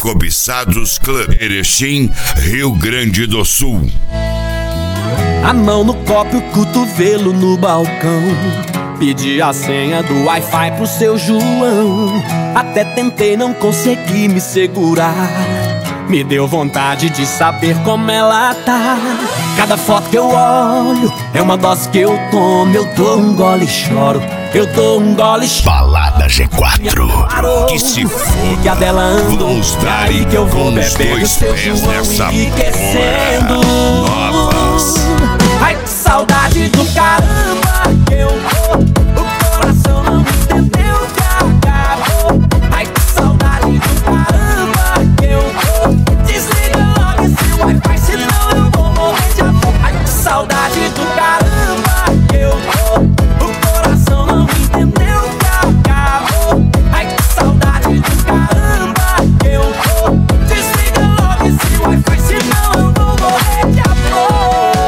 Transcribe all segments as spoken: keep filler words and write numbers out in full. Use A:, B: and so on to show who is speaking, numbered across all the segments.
A: Cobiçados Club, Erechim, Rio Grande do Sul.
B: A mão no copo e o cotovelo no balcão. Pedi a senha do Wi-Fi pro seu João. Até tentei, não consegui me segurar. Me deu vontade de saber como ela tá. Cada foto que eu olho é uma dose que eu tomo. Eu dou um gole e choro, eu dou um gole e choro.
A: Balada G quatro, que se for,
B: que a dela andou.
A: vamos dar
B: aí que eu vou
A: com os
B: bebendo
A: dois
B: seu
A: pés
B: João
A: nessa
B: enriquecendo.
A: porra. Novas.
B: Ai, que saudade do caramba que eu tô. O coração não entendeu que acabou. Ai, que saudade do caramba que eu tô. Desliga logo esse Wi-Fi, senão eu vou morrer de amor. Ai, que saudade do caramba que eu tô. O coração não entendeu que acabou. Ai, que saudade do caramba que eu tô. Desliga logo esse Wi-Fi, senão eu vou morrer de amor.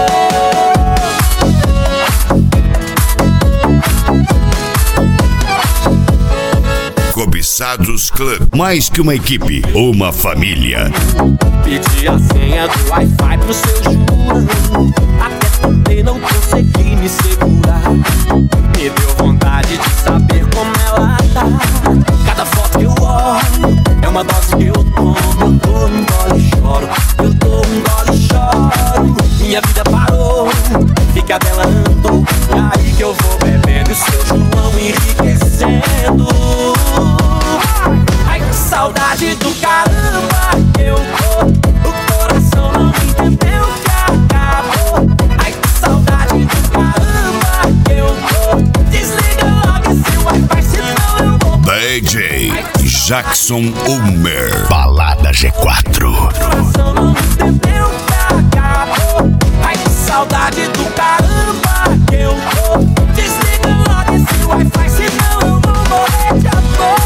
A: Cobiçados Club, mais que uma equipe, uma família.
B: Pedi a senha do Wi-Fi pro seu João. Até tentei, não consegui me segurar. Me deu vontade de saber como ela tá. Cada foto que eu olho é uma dose que eu tomo. Eu dou um gole e choro, eu dou um gole e choro. Minha vida parou, fica dela andou. E aí que eu vou bebendo e o seu João enriquecendo. Ai, que saudade do caramba que eu tô. O coração não entendeu que acabou. Ai, que saudade do caramba que eu tô. Desliga logo esse Wi-Fi, senão eu vou.
A: D J Jackson Ulmer, Balada G quatro.
B: O coração não entendeu que acabou. Ai, que saudade do caramba que eu tô. Desliga logo esse Wi-Fi, senão eu vou morrer de amor.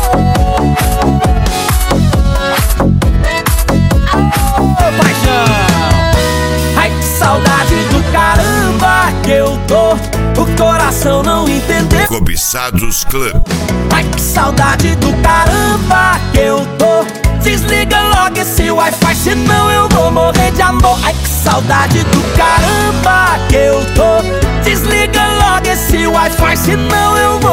B: Ai, que saudade do caramba que eu tô. O coração não entendeu.
A: Cobiçados Club,
B: Ai, que saudade do caramba que eu tô. Desliga logo esse Wi-Fi, senão eu vou morrer de amor. Ai, que saudade do caramba que eu tô. Desliga logo esse Wi-Fi, senão eu vou